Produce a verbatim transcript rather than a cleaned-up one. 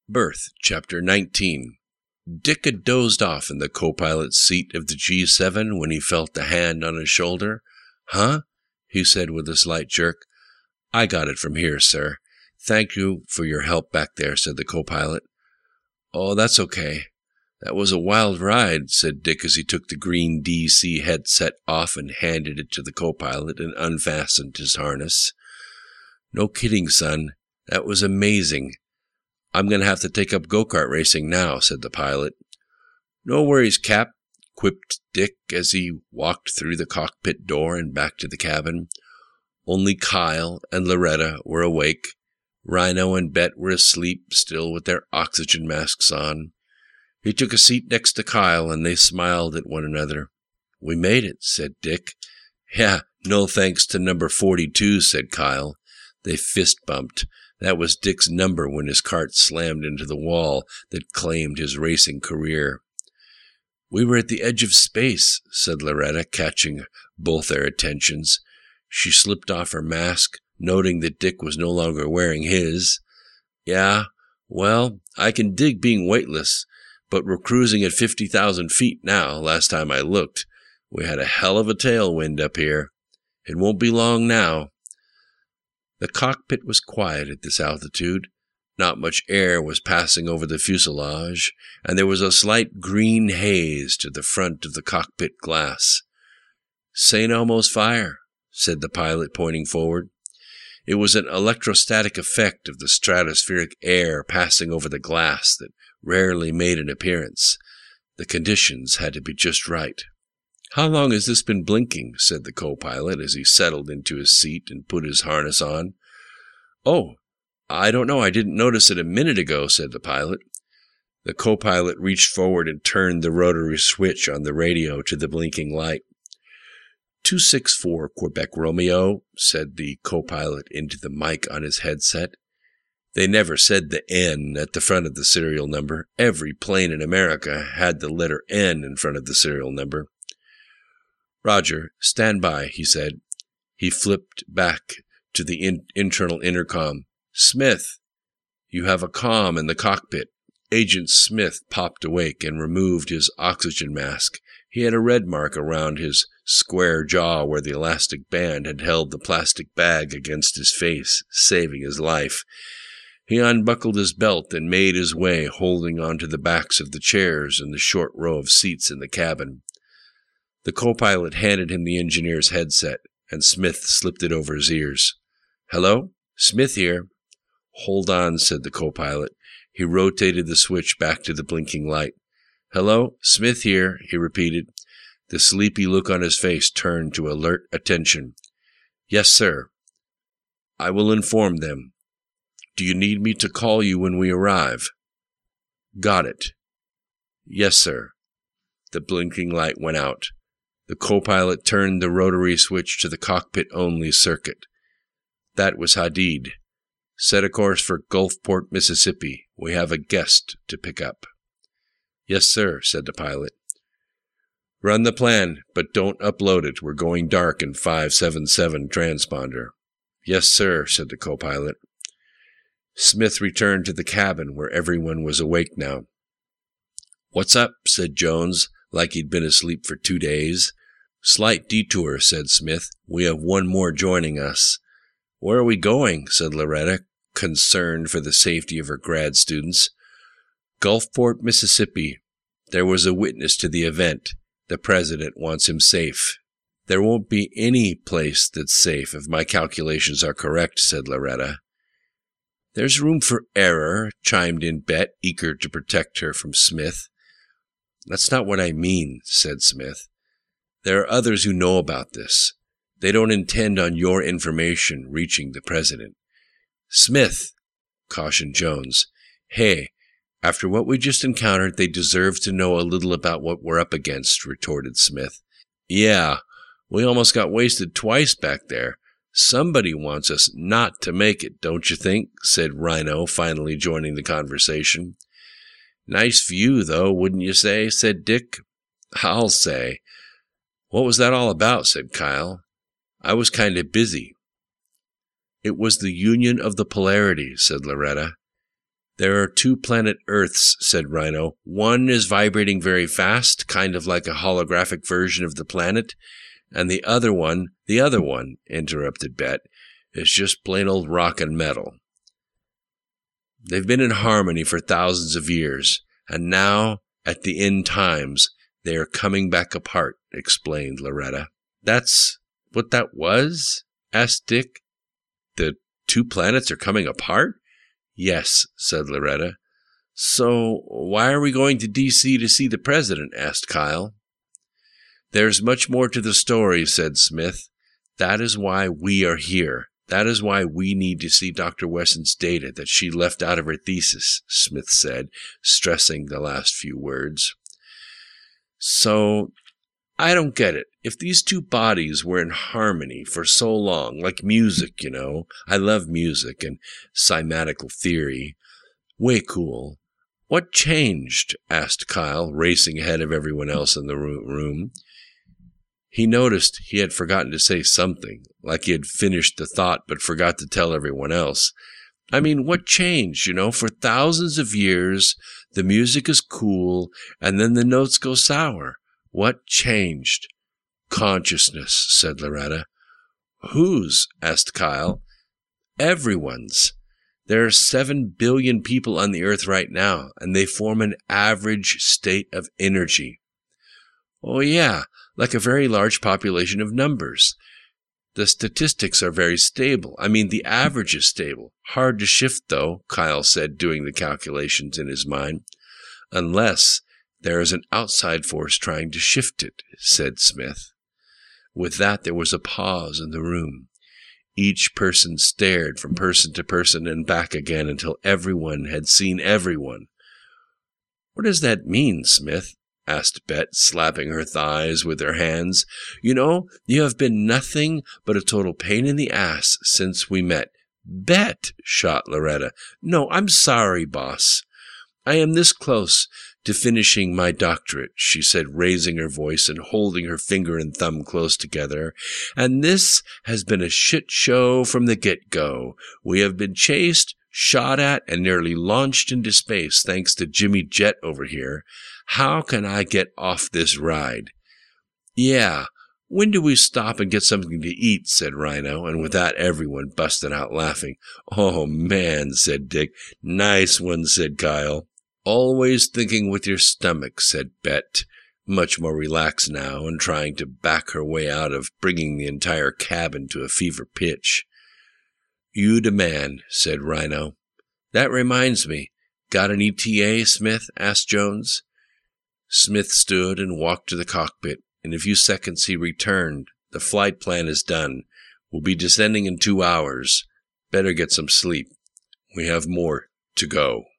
Birth, Chapter nineteen. Dick had dozed off in the co-pilot's seat of the G seven when he felt the hand on his shoulder. "Huh?" he said with a slight jerk. "I got it from here, sir. Thank you for your help back there," said the co-pilot. "Oh, that's okay. That was a wild ride," said Dick as he took the green D C headset off and handed it to the co-pilot and unfastened his harness. "No kidding, son. That was amazing. I'm going to have to take up go-kart racing now," said the pilot. "No worries, Cap," quipped Dick as he walked through the cockpit door and back to the cabin. Only Kyle and Loretta were awake. Rhino and Bet were asleep, still with their oxygen masks on. He took a seat next to Kyle, and they smiled at one another. "We made it," said Dick. "Yeah, no thanks to number forty-two, said Kyle. They fist-bumped. That was Dick's number when his cart slammed into the wall that claimed his racing career. "We were at the edge of space," said Loretta, catching both their attentions. She slipped off her mask, noting that Dick was no longer wearing his. "Yeah, well, I can dig being weightless, but we're cruising at fifty thousand feet now, last time I looked. We had a hell of a tailwind up here. It won't be long now." The cockpit was quiet at this altitude. Not much air was passing over the fuselage, and there was a slight green haze to the front of the cockpit glass. "Saint Elmo's fire," said the pilot, pointing forward. It was an electrostatic effect of the stratospheric air passing over the glass that rarely made an appearance. The conditions had to be just right. "How long has this been blinking?" said the co-pilot as he settled into his seat and put his harness on. "Oh, I don't know. I didn't notice it a minute ago," said the pilot. The co-pilot reached forward and turned the rotary switch on the radio to the blinking light. two six four Quebec Romeo, said the co-pilot into the mic on his headset. They never said the N at the front of the serial number. Every plane in America had the letter N in front of the serial number. "Roger, stand by," he said. He flipped back to the in- internal intercom. "Smith, you have a comm in the cockpit." Agent Smith popped awake and removed his oxygen mask. He had a red mark around his square jaw where the elastic band had held the plastic bag against his face, saving his life. He unbuckled his belt and made his way, holding onto the backs of the chairs in the short row of seats in the cabin. The co-pilot handed him the engineer's headset, and Smith slipped it over his ears. "Hello? Smith here." "Hold on," said the co-pilot. He rotated the switch back to the blinking light. "Hello? Smith here," he repeated. The sleepy look on his face turned to alert attention. "Yes, sir. I will inform them. Do you need me to call you when we arrive?" "Got it." "Yes, sir." The blinking light went out. The co-pilot turned the rotary switch to the cockpit-only circuit. That was Hadid. "Set a course for Gulfport, Mississippi. We have a guest to pick up." "Yes, sir," said the pilot. "Run the plan, but don't upload it. We're going dark in five seven seven transponder." "Yes, sir," said the co-pilot. Smith returned to the cabin where everyone was awake now. "What's up?" said Jones, like he'd been asleep for two days. "Slight detour," said Smith. "We have one more joining us." "Where are we going?" said Loretta, concerned for the safety of her grad students. "Gulfport, Mississippi. There was a witness to the event. The president wants him safe." "There won't be any place that's safe if my calculations are correct," said Loretta. "There's room for error," chimed in Bet, eager to protect her from Smith. "That's not what I mean," said Smith. "There are others who know about this. They don't intend on your information reaching the president." "Smith," cautioned Jones. "Hey, after what we just encountered, they deserve to know a little about what we're up against," retorted Smith. "Yeah, we almost got wasted twice back there. Somebody wants us not to make it, don't you think?" said Rhino, finally joining the conversation. "Nice view, though, wouldn't you say?" said Dick. "I'll say." "What was that all about?" said Kyle. "I was kind of busy." "It was the union of the polarities," said Loretta. There are two planet Earths, said Rhino. One is vibrating very fast, kind of like a holographic version of the planet, and the other one, the other one, interrupted Bet, is just plain old rock and metal. They've been in harmony for thousands of years, and now, at the end times, they are coming back apart, explained Loretta. That's what that was? Asked Dick. The two planets are coming apart? Yes, said Loretta. So, why are we going to D C to see the president? Asked Kyle. There's much more to the story, said Smith. That is why we are here. That is why we need to see Doctor Wesson's data that she left out of her thesis, Smith said, stressing the last few words. So, I don't get it. If these two bodies were in harmony for so long, like music, you know, I love music and cymatical theory, way cool. What changed? Asked Kyle, racing ahead of everyone else in the room. He noticed he had forgotten to say something, like he had finished the thought but forgot to tell everyone else. I mean, what changed, you know? For thousands of years, the music is cool, and then the notes go sour. What changed? Consciousness, said Loretta. Whose? Asked Kyle. Everyone's. There are seven billion people on the earth right now, and they form an average state of energy. Oh, yeah, like a very large population of numbers. The statistics are very stable. I mean, the average is stable. Hard to shift, though, Kyle said, doing the calculations in his mind. Unless there is an outside force trying to shift it, said Smith. With that, there was a pause in the room. Each person stared from person to person and back again until everyone had seen everyone. What does that mean, Smith? Asked Bet, slapping her thighs with her hands. You know, you have been nothing but a total pain in the ass since we met. Bet, shot Loretta. No, I'm sorry, boss. I am this close to finishing my doctorate, she said, raising her voice and holding her finger and thumb close together. And this has been a shit show from the get-go. We have been chased, shot at, and nearly launched into space thanks to Jimmy Jet over here. How can I get off this ride? Yeah, when do we stop and get something to eat? Said Rhino, and with that everyone busted out laughing. Oh, man, said Dick. Nice one, said Kyle. Always thinking with your stomach, said Bet, much more relaxed now and trying to back her way out of bringing the entire cabin to a fever pitch. You the man, said Rhino. That reminds me. Got an E T A, Smith? Asked Jones. Smith stood and walked to the cockpit. In a few seconds he returned. The flight plan is done. We'll be descending in two hours. Better get some sleep. We have more to go.